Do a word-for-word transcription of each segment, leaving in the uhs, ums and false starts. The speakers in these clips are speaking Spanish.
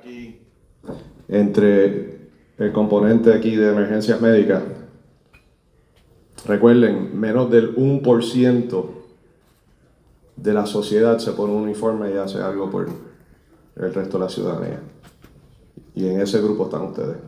aquí entre el componente aquí de emergencias médicas. Recuerden, menos del uno por ciento de la sociedad se pone un uniforme y hace algo por el resto de la ciudadanía. Y en ese grupo están ustedes.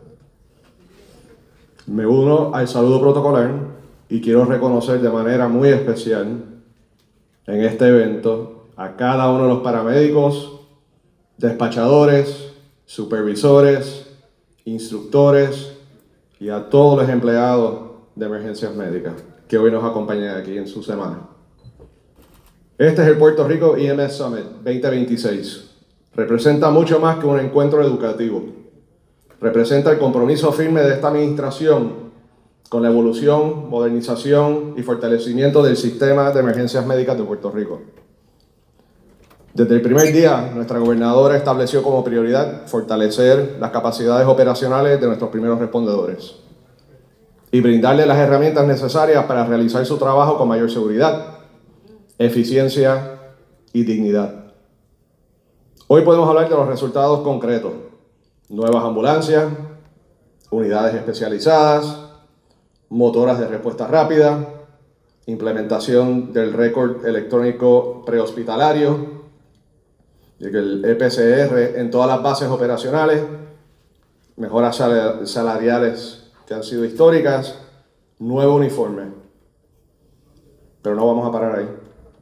Me uno al saludo protocolar y quiero reconocer de manera muy especial en este evento a cada uno de los paramédicos, despachadores, supervisores, instructores y a todos los empleados de emergencias médicas que hoy nos acompañan aquí en su semana. Este es el Puerto Rico E M S Summit veinte veintiséis. Representa mucho más que un encuentro educativo. Representa el compromiso firme de esta administración con la evolución, modernización y fortalecimiento del sistema de emergencias médicas de Puerto Rico. Desde el primer día, nuestra gobernadora estableció como prioridad fortalecer las capacidades operacionales de nuestros primeros respondedores y brindarles las herramientas necesarias para realizar su trabajo con mayor seguridad, eficiencia y dignidad. Hoy podemos hablar de los resultados concretos: nuevas ambulancias, unidades especializadas, motoras de respuesta rápida, implementación del récord electrónico prehospitalario, el E P C R en todas las bases operacionales, mejoras salariales que han sido históricas, nuevo uniforme. Pero no vamos a parar ahí.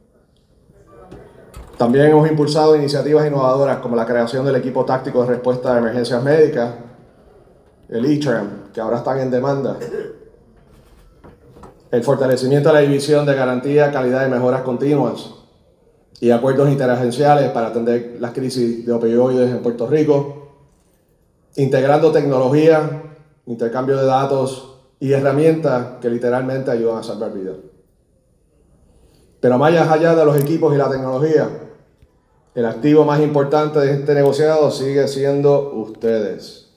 También hemos impulsado iniciativas innovadoras como la creación del equipo táctico de respuesta a emergencias médicas, el E T R A M, que ahora están en demanda, el fortalecimiento de la división de garantía, calidad y mejoras continuas y acuerdos interagenciales para atender las crisis de opioides en Puerto Rico, integrando tecnología, intercambio de datos y herramientas que literalmente ayudan a salvar vidas. Pero más allá de los equipos y la tecnología, el activo más importante de este negociado sigue siendo ustedes.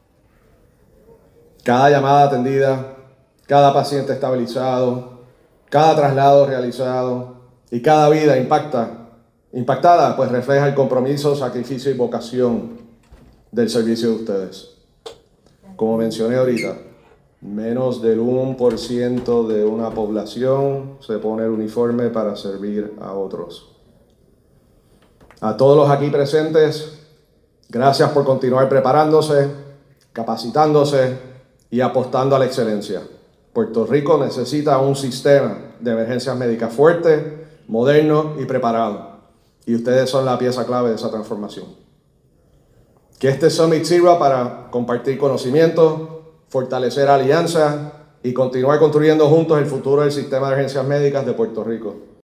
Cada llamada atendida, cada paciente estabilizado, cada traslado realizado y cada vida impacta, impactada, pues refleja el compromiso, sacrificio y vocación del servicio de ustedes. Como mencioné ahorita, menos del uno por ciento de una población se pone el uniforme para servir a otros. A todos los aquí presentes, gracias por continuar preparándose, capacitándose y apostando a la excelencia. Puerto Rico necesita un sistema de emergencias médicas fuerte, moderno y preparado. Y ustedes son la pieza clave de esa transformación. Que este Summit sirva para compartir conocimiento, fortalecer alianzas y continuar construyendo juntos el futuro del sistema de emergencias médicas de Puerto Rico.